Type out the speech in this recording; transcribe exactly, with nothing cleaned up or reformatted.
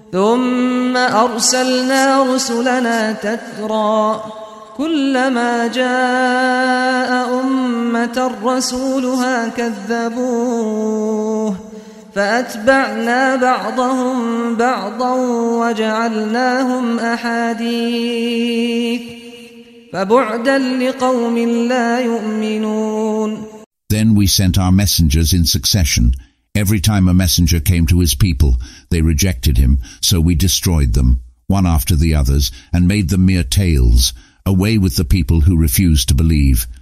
ثم أرسلنا رسلنا تترى كلما جاء أمة رسولها كذبوه فأتبعنا بعضهم بعضا وجعلناهم أحاديث فبعدا لقوم لا يؤمنون. Then we sent our messengers in succession. Every time a messenger came to his people, they rejected him, so we destroyed them, one after the others, and made them mere tales, away with the people who refused to believe.